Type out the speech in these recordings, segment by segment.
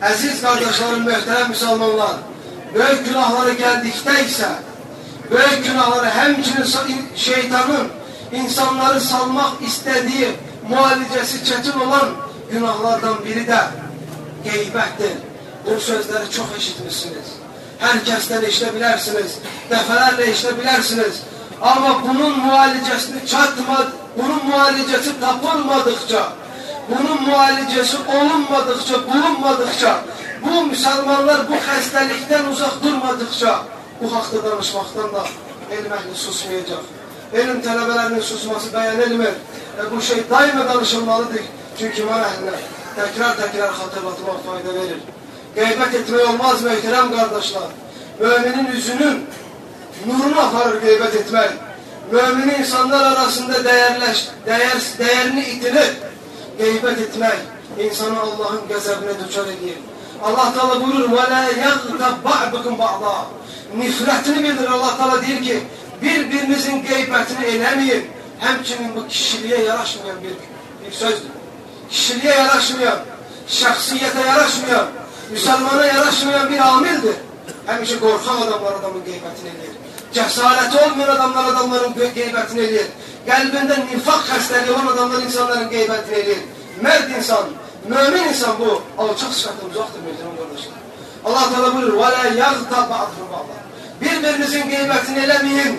Əziz qardaşlarım, möhtərəm müsəlmanlar, böyük günahları gəldikdə isə, böyük günahları həmçinin şeytanın insanları salmaq istədiyi müalicəsi çətin olan günahlardan biri də qeybətdir. Bu sözləri çox eşitmişsiniz. Hər kəsdən eşidə bilərsiniz, dəfələrlə eşidə bilərsiniz. Amma bunun müalicəsini çatmadı, bunun müalicəsi tapılmadıqca, bunun müalicəsi bulunmadıqca, bu müsəlmanlar bu xəstəlikdən uzaq durmadıqca, bu haqda danışmaqdan da elm əhli susmayacaq. Elm tələbələrinin susması bəyan edilmir. Bu şey daima danışılmalıdır. Çünki iman əhlinə təkrar xatırlatmaq fayda verir. Qeybət etmək olmaz möhtərəm qardaşlar. Müminin üzünün nurunu aparır qeybət etmək. Müminin insanlar arasında dəyərini itirir. Qeybət etmək insanı Allahın qəzəbinə düçar edir. Allah Teala buyurur: وَلَا يَغْتَبْ بَعْضُكُمْ بَعْضًا. Nifrətini bildirir. Allah Teala deyir ki, bir-birinizin qeybətini eləməyin. Həmçinin bu kişiliyə yaraşmayan bir sözdür. Kişiliyə yaraşmayan, şəxsiyyətə yaraşmayan, müsəlmana yaraşmayan bir amildir. Həmişə qorxan adamlar adamın qeybətini eləyir. Cəsarəti olmayan adamlar adamların qeybətini eləyir. Qəlbində nifaq xəstəliyi olan adamlar insanların qeybətini eləyir. Mərd insan, mömin insan bu. Alçaq sıfatdan uzaqdır möhtərəm qardaşlar. Allah Teala buyurur: وَلَا يَغْتَبْ بَعْضُكُمْ بَعْضًا. Bir-birinizin qeybətini eləməyin.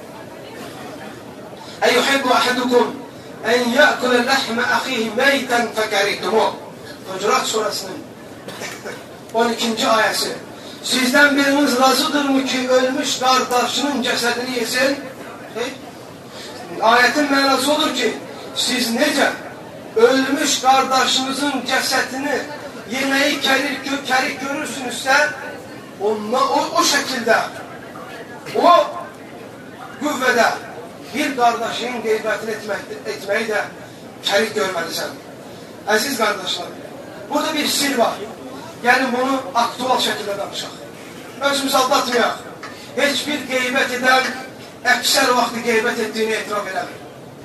اَيُحِبُّ أَحَدُكُمْ اَنْ يَأْكُلَ لَحْمَ أَخِيهِ مَيْتًا فَكَرِهْتُمُهُ. Hucurat Surasının 12. ayəsi. Sizdən biriniz razıdırmı ki, ölmüş qardaşının cəsədini yesin? Ayətin mənası odur ki, siz necə ölmüş qardaşınızın cəsədini yeməyi kərik görürsünüzsə, o şəkildə, o qüvvədə bir qardaşının qeybətini etməyi də kərik görməlisən. Əziz qardaşlar, burada bir sir var. Gəlin bunu aktual şəkildə danışaq. Özümüzü aldatmayaq. Heç bir qeybət edən əksər vaxtı qeybət etdiyini etiraf eləmir.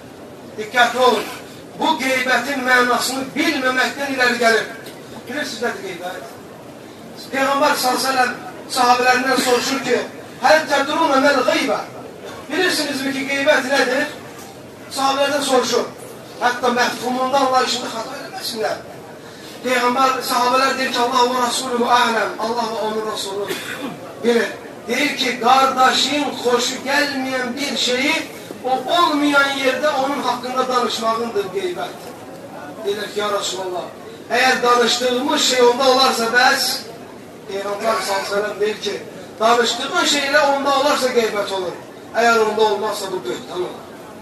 Diqqətli olun. Bu qeybətin mənasını bilməməkdən iləri gəlir. Bilirsiniz nədir qeybət? Peyğəmbər s.ə.v sahabələrindən soruşur ki, həl tədrunə məl qeybə. Bilirsinizmi ki, qeybət nədir? Sahabələrdən soruşur. Hətta məhfumunda anlayışında xata eləməsinlər. Peyğəmbər, sahabələr deyir ki, Allah və Rasulü ələm, Allah və onun Rasulü bilir. Deyir ki, qardaşın xoşu gəlməyən bir şeyi o olmayan yerdə onun haqqında danışmağındır qeybət. Deyir ki, ya Rasulallah, əgər danışdığımız şey onda olarsa bəs, Peyğəmbər s.ə.v deyir ki, danışdığın şeylə onda olarsa qeybət olur. Əgər onda olmazsa bu böhtan olur.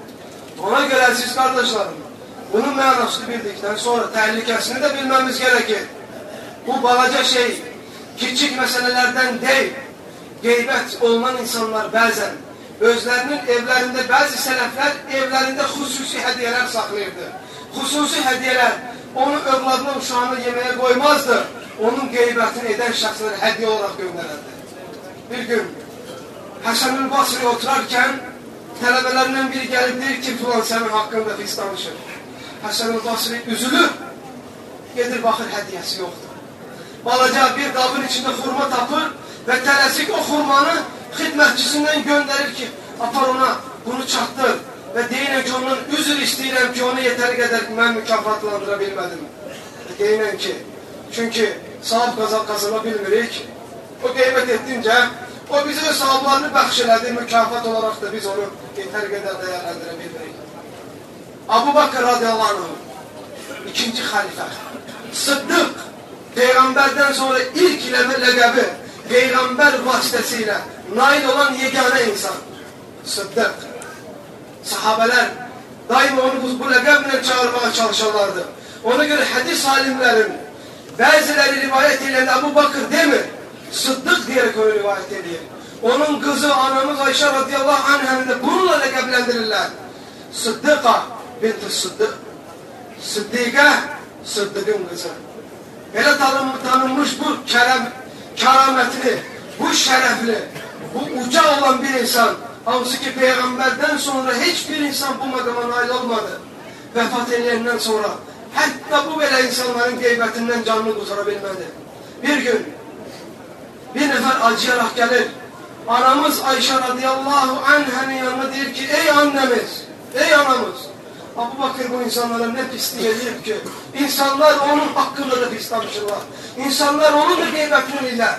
Ona görə siz qardaşlarım, bunun mənasını bildikdən sonra təhlükəsini də bilməmiz gərəkir. Bu balaca şey, kiçik məsələlərdən deyil. Qeybət olunan insanlar bəzən özlərinin evlərində, bəzi sələflər evlərində xüsusi hədiyyələr saxlayırdı. Xüsusi hədiyyələr onu övladına, uşağını yeməyə qoymazdı. Onun qeybətini edən şəxsləri hədiyyə olaraq göndərərdi. Bir gün Həsən-ül Basri oturarkən tələbələrindən biri gəlib deyir ki, filan sənin haqqında pis danışır. Həsən-ül Basri üzülür, gedir baxır hədiyyəsi yoxdur. Balaca bir qabın içində xurma tapır və tələsik o xurmanı xidmətçisindən göndərir ki, apar ona bunu çatdır və deyinən ki, ondan üzr istəyirəm ki, onu yetəri qədər mən mükafatlandıra bilmədim. Deyinən ki, çünki sahab qazana bilmirik, o qeybət etdincə, o bizi öz sahablarını bəxş elədi, mükafat olaraq da biz onu yetəri qədər dəyərləndirə bilmirik. Abu Bakr radiyallahu anh, ikinci xəlifə, Sıddıq, Peyğəmbərdən sonra ilk ləqəbi, Peyğəmbər vasitəsilə nail olan yeganə insan, Sıddıq. Sahabələr daima onu bu ləqəblə çağırmağa çalışarlardı. Ona görə hədis alimlərin bəziləri rivayət edən Abu Bakr demir, Sıddıq deyərək onu rivayət edir. Onun qızı, anamız Ayşə radiyallahu anhəni də bununla ləqəbləndirirlər. Sıddıqa binti Sıddıq. Sıddiqə, Sıddıqın qızı. Belə tanınmış bu kəramətli, bu şərəfli, bu uca olan bir insan, hansı ki Peyğəmbərdən sonra heç bir insan bu məqama nail olmadı. Vəfat edəndən sonra hətta bu belə insanların qeybətindən canını qutara bilmədi. Bir gün bir nefer acıyarak gelir. Anamız Ayşe radıyallahu anh'ın yanına der ki, ey annemiz, ey anamız. Abu Bakır bu insanlara ne pisliği ediyor ki? İnsanlar onun hakkında da pislenmişler. İnsanlar onun da gıybetini bilirler.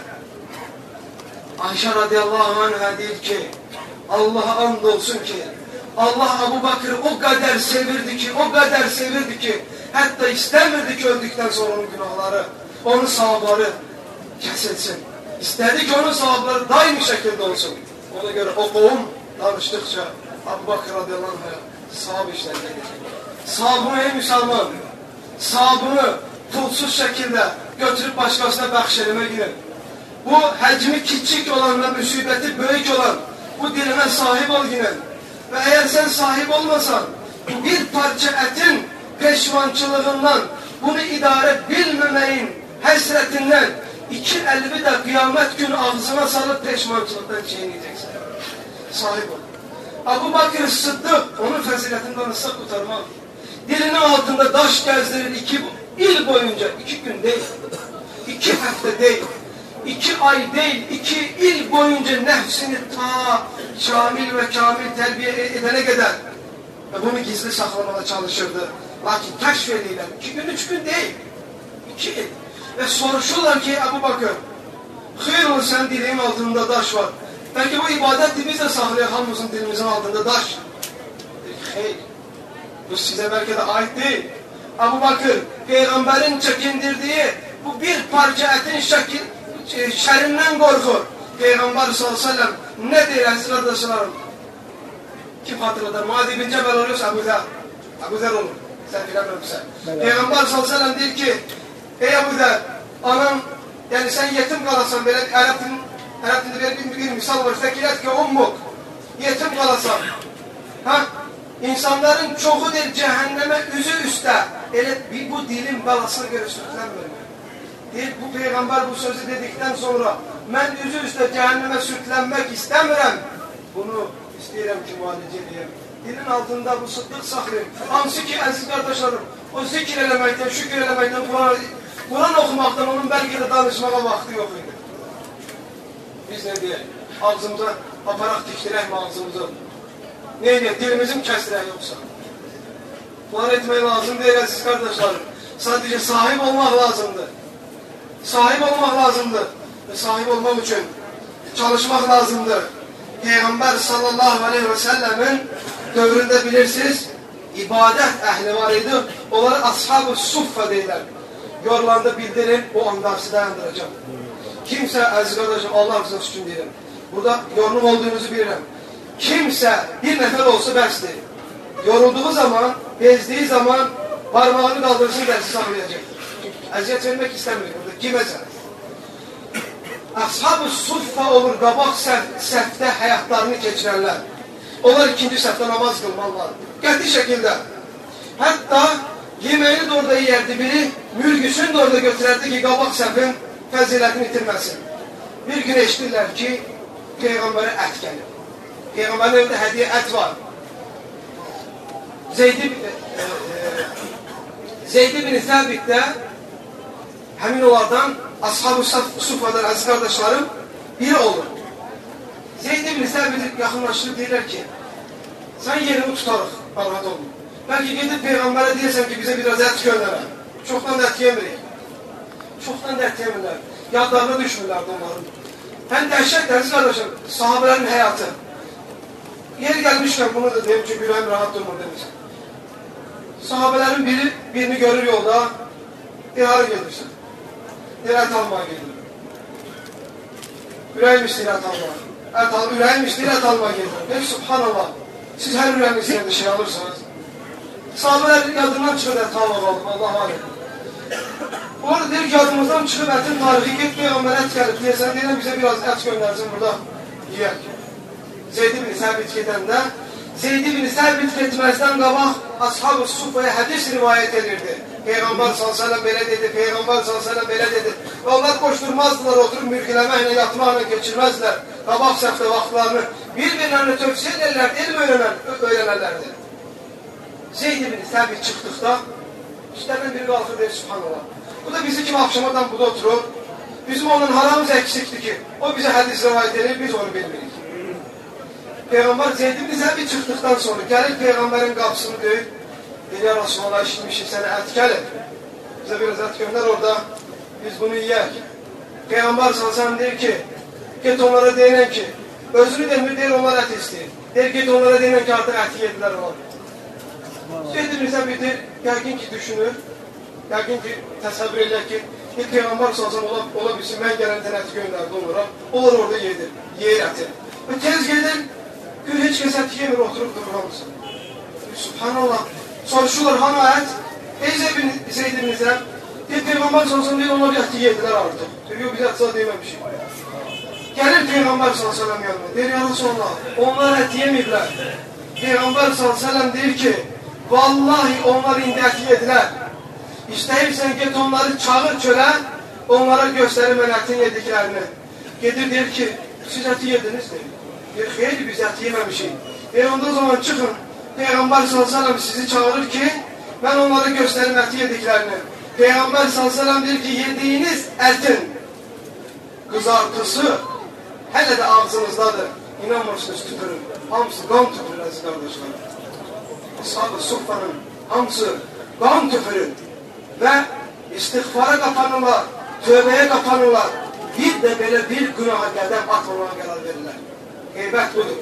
Ayşe radıyallahu anh'a der ki, Allah'a andolsun ki, Allah Abu Bakır'ı o kadar sevirdi ki, o kadar sevirdi ki, hatta istemirdi ki öldükten sonra onun günahları, onun savabları kesilsin. İstedi ki onun savabları daimi şekilde olsun. Ona göre o kovum danıştıkça Abu Bakır radıyallahu anh'a savab işlerine gelecek. Savabını ey Müslüman, savabını pulsuz şekilde götürüp başkasına bahşelime girin. Bu hacmi küçük olan ve musibeti büyük olan bu diline sahip ol yine. Ve eğer sen sahip olmasan bir parça etin peşmançılığından bunu idare bilmemeyin hasretinden iki elbi de kıyamet günü ağzına salıp peşmançılıktan çiğneyeceksin. Sahip ol. Abu Bakır Sıddık onun feziletinden ıslak kurtarmak. Dilinin altında taş gezdirir 2 yıl boyunca, 2 gün değil, 2 hafta değil, 2 ay değil, 2 yıl boyunca nefsini ta şamil ve kamil terbiye edene kadar bunu gizli saklamaya çalışırdı. Lakin keşfediler 2 gün 3 gün değil, 2 yıl. Ve soruşurlar ki Abu Bakır, hayır ol sen dilinin altında taş var. Belki bu ibadeti biz de saklayan hamımızın dilimizin altında taş. Hayır. Bu size belki de ait değil. Abu Bakır, peygamberin çekindirdiği bu bir parça etin şerrinden korkur. Peygamber sallallahu aleyhi ve sellem ne der aziz kardeşlerim? Kim hatırladı? Muad bin Cebel oluyorsa Abu Zer. Abu Zer olur. Sen filan öpsen. Peygamber sallallahu aleyhi ve sellem der ki, ey Abu Zer, anan, yani sen yetim kalasan, böyle Arap'ta bir misal var. Fekilet ki ummuk. Yetim kalasan. İnsanların çoğu der cehenneme üzü üste. Bu dilin belasına göre sürtlenmiyor. Bu peygamber bu sözü dedikten sonra ben üzü üste cehenneme sürtlenmek istemiyorum. Bunu isteyirim ki muhalece diyeyim. Dilin altında bu sıddık saklayayım. Hansı ki aziz kardeşlerim, o zikir elemekten, şükür elemekten, Kur'an okumaktan onun belki de danışmaya vakti yok idi. Biz ne diyelim? Ağzımıza aparak diktirek mi ağzımıza? Ne diye? Dilimizin kestirek yoksa. Kur'an etmeyi lazım değil aziz kardeşlerim. Sadece sahip olmak lazımdır. Sahip olmak lazımdır. Ve sahip olmak için çalışmak lazımdır. Peygamber sallallahu aleyhi ve sellemin dövründe bilirsiniz ibadet ehli var idi. Onları ashab-ı suffa deyirler. Yorulanda bildirin, o anda sizi dayandıracağım. Kimse aziz kardeşim Allah rızası için diyelim. Burada yorulum olduğunuzu bilirim. Kimse bir nefer olsa dersdir. Yorulduğu zaman, bezdiği zaman parmağını kaldırsın dersi saklayacaktır. Eziyet vermek istemiyor burada. Kimese. Ashab-ı suffa olur kabak sefte hayatlarını geçirenler. Onlar ikinci sefte namaz kılmalılar. Qəti şekilde. Hatta yemeğini de orada yerdi biri, mülgüsünü de orada götürerdi ki kabak sefin fəzilətini itirməsin. Bir gün eşitirlər ki, Peyğəmbərə ət gəlir. Peyğəmbərin evdə hədiyyə ət var. Zeyd ibn Səbit də həmin onlardan Ashab-ı Suffadan əziz qardaşlarım biri olur. Zeyd ibn Səbit yaxınlaşırıb deyirlər ki, sən yerini tutarıq, narahat olun. Bəlkə gedib Peyğəmbərə deyirsən ki, bizə biraz ət göndərə. Çoxdan da ət yemirik. Çoxdan da ət yemirlər. Yadlarına düşmürlərdi onların. Həm dəhşət əziz qardaşım, sahabələrin həyatı. Yer gəlmişkən bunu da deyim ki, ürəyim rahat durmur demişəm. Sahabələrin birini görür yolda, hara gedirsən? Ət almağa gedir. Ürəyim istəyir ət almağa. Ürəyim istəyir ət almağa gedir. Deyir, subhanallah, siz hər ürəyim istəyir şey alırsınız. Sahabələrin yadından çıxır ət almağa aldım, Allah alem. Orada deyir ki, yadımızdan çıxıb ətin tarihi get, Peyğəmbər ət gəlib, deyirsən, deyirəm, bizə biraz ət göndərsin burada, yiyək. Zeyd ibn Səbit gedəndə, Zeyd ibn Səbit getməzdən qabaq Ashab-ı Suffaya hədis rivayət edirdi. Peyğəmbər s.ə.v belə dedi, Peyğəmbər s.ə.v belə dedi. Və onlar qoşturmazdılar, oturub mürgüləməklə, yatmaqla keçirməzlər. Qabaq səfdə vaxtlarını bir-birlərini tövsiyə edirlər, elm öyrənərlərdir. Zeyd ibn Səbit çıxdıqda, işlərdən biri qalxır deyir, subhanallah. Bu da bizi kimi akşamadan burada oturur. Bizim onun haramız eksikdir ki, o bize hadis rivayet edir, biz onu bilmirik. Peygamber Zeyd ibn Zebi çıktıktan sonra gelir Peygamberin kapısını döyüp, ya Resulallah işitmişim sana et gelin. Bize biraz et gönder orada, biz bunu yiyek. Peygamber sallallahu der ki, git onlara deyinen ki, özünü demir deyir onlar et isteyin. Der git onlara deyinen ki artık eti yediler onlar. Zeyd ibn Zebi der, yəqin ki düşünür, yəqin ki təsəvvür edir ki, bir Peygamber sallallahu ola bilsin, mən gələn eti gönderdi onlara, onlar orada yedir, yer eti. Ve tez gelir, gül hiç kəs eti yemir, oturup durur hamısı. Subhanallah. Soruşurlar hanı et? Zeyd ibn Zebi, bir Peygamber sallallahu deyir, onlar eti yediler artık. Yok biz eti dememişik. Gelir Peygamber sallallahu yanına, deyir ya Resulallah, onlar eti yemeyirler. Peygamber sallallahu deyir ki, vallahi onlar indi eti yediler. İstəyirsən get onları çağır çölə, onlara göstərir mən ətin yediklərini. Gedir deyir ki, siz eti yediniz deyir. Deyir, xeyli biz eti yeməmişik. Deyir, onda o zaman çıxın. Peygamber sallallahu sizi çağırır ki, ben onlara göstərim eti yediklərini. Peygamber sallallahu deyir ki, yediğiniz etin kızartısı hələ də ağzınızdadır. İnanmırsınız tüpürün. Hamısı qan tüpürür əziz qardaşlar. Ashab-ı Suffanın hamısı qan tüpürür. Və istiğfara qapanırlar, tövbəyə qapanırlar. Bir də belə bir günaha qədəm atmamağa qərar verirlər. Qeybət budur.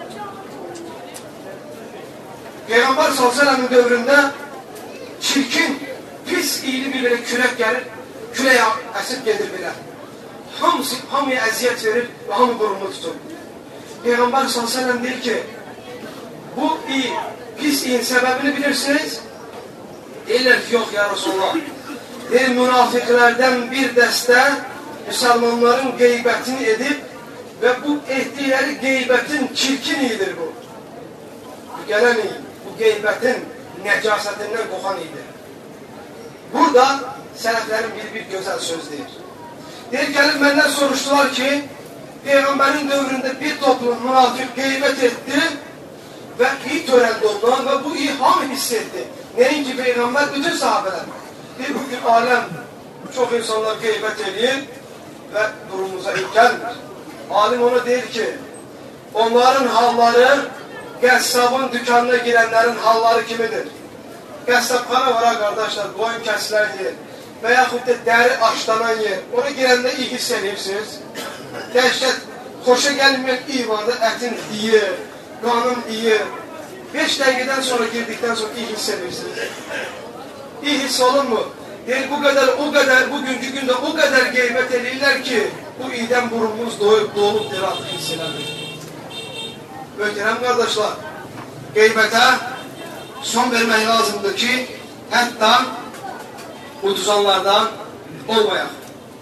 Peygamber sallallahu dövründə çirkin, pis, iyili bir belə kürək gəlir, kürək əsib gedir belə. Hamıya əziyyət verir və hamı burununu tutur. Peygamber sallallahu deyir ki, bu iyi, pis iyin səbəbini bilirsiniz? Deyirlər ki, yox ya Resulullah. Deyir, münafiqlərdən bir dəstə Müslümanların qeybətini edib və bu etdikləri qeybətin çirkin iyidir bu. Bu gələn iyi, bu qeybətin nəcasətindən qoxan iyidir. Burada sələflərin bir gözəl söz deyir. Deyir, gəlib məndən soruşdular ki, Peygamberin dövründə bir toplum münafiq qeybət etdi və iyi törəndi ondan və bu iyi hamı hiss etdi. Nəinki Peygamber, bütün sahabələr. Deyir, bugün aləm, çox insanlar qeybət edir və durumumuza ilk gəlmir. Alim ona deyir ki, onların halları qəssabın dükanına girənlərin halları kimidir? Qəssabxana var ha qardaşlar, boyun kəsilən yer və yaxud da dəri aşlanan yer. Ona girəndə iyi hiss edirsiniz. Dəhşət, xoşa gəlməyən iyi vardır, ətin iyi, qanın iyi. 5 dəqiqədən sonra girdikdən sonra iyi hiss edirsiniz. İyi hiss olur mu? Deyir, bu qədər, bugünkü gündə o qədər qeybət edirlər ki, bu iydən burunumuz dolub artıq hiss eləmir. Möhtərəm qardaşlar, qeybətə son vermək lazımdır ki, hətta uduzanlardan olmayaq.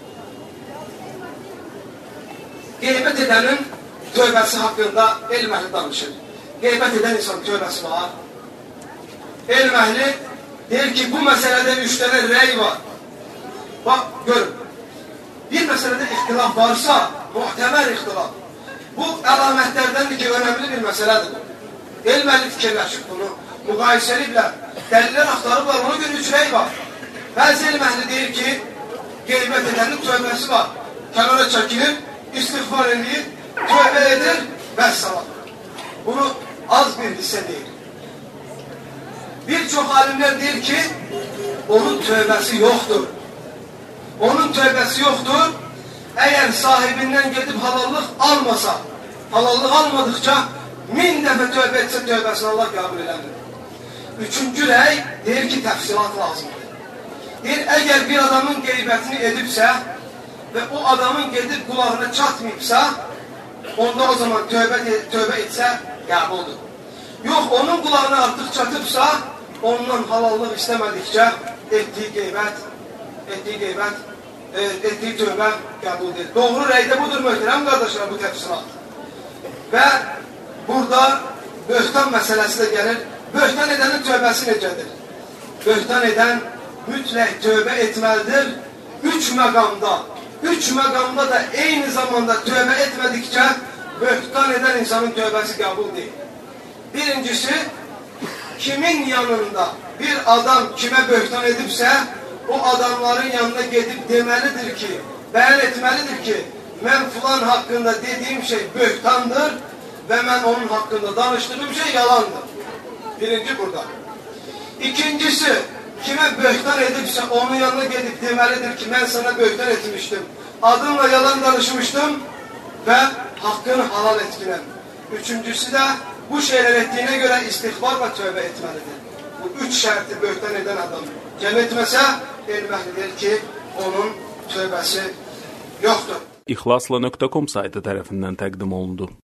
Qeybət edənin tövbəsi haqqında elm əhli danışır. Qeybət edən insan tövbəsi var. Elm əhli deyir ki, bu məsələdə 3 dənə rəy var. Bax, görün. Bir məsələdə ixtilaf varsa, muhtəmər ixtilaf. Bu əlamətlərdəndir ki, önəmli bir məsələdir. Elm əhli fikirləşib bunu, müqayisə ediblər. Dəlillər axtarıblar, ona görə 3 rəy var. Bəzi elm əhli deyir ki, qeybət edənin tövbəsi var. Kənara çəkilir, istiğfar edir, tövbə edir, vəssalam. Bunu az bir hissə deyir. Bir çox alimlər deyir ki, onun tövbəsi yoxdur. Onun tövbəsi yoxdur. Əgər sahibindən gedib halallıq almasa, halallıq almadıkça 1000 dəfə tövbə etsə tövbəsini Allah qəbul eləmir. Üçüncü rəy deyir ki, təfsilat lazımdır. Deyir, əgər bir adamın qeybətini edibsə və o adamın gedib qulağına çatmayıbsa, onda o zaman tövbə etsə qəbuldur. Yox, onun qulağına artıq çatıbsa, ondan halallıq istəmədikcə etdiyi tövbə qəbuldur. Doğru rəydə budur, möhtərəm qardaşlar, bu təfsilat. Və burada böhtan məsələsi də gəlir. Böhtan edənin tövbəsi necədir? Böhtan edən mütləq tövbə etməlidir. 3 məqamda da eyni zamanda tövbə etmədikcə böhtan edən insanın tövbəsi qəbul deyil. Birincisi, kimin yanında bir adam kimə böhtan edibsə, o adamların yanına gedib deməlidir ki, bəyan etməlidir ki, mən filan haqqında dediyim şey böhtandır və mən onun haqqında danışdığım şey yalandır. Birinci burada. İkincisi, kimə böhtan edibsə onun yanına gedib deməlidir ki, mən sana böhtan etmişdim, adımla yalan danışmışdım və haqqını halal etkinəm. Üçüncüsü də bu şeyler ettiğine göre istihbar ve tövbe etmelidir. Bu üç şərti böhtan eden adam cəm etməsə, elməhlidir ki, onun tövbəsi yoxdur. İxlasla.com saytı tərəfindən təqdim olundu.